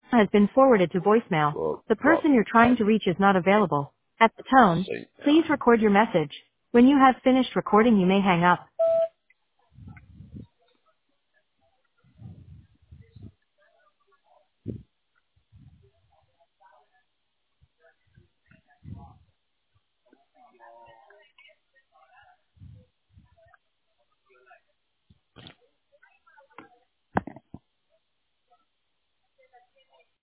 has been forwarded to voicemail. Well, The well, person you're trying to reach is not available. At the tone, see. please record your message. When you have finished recording, you may hang up.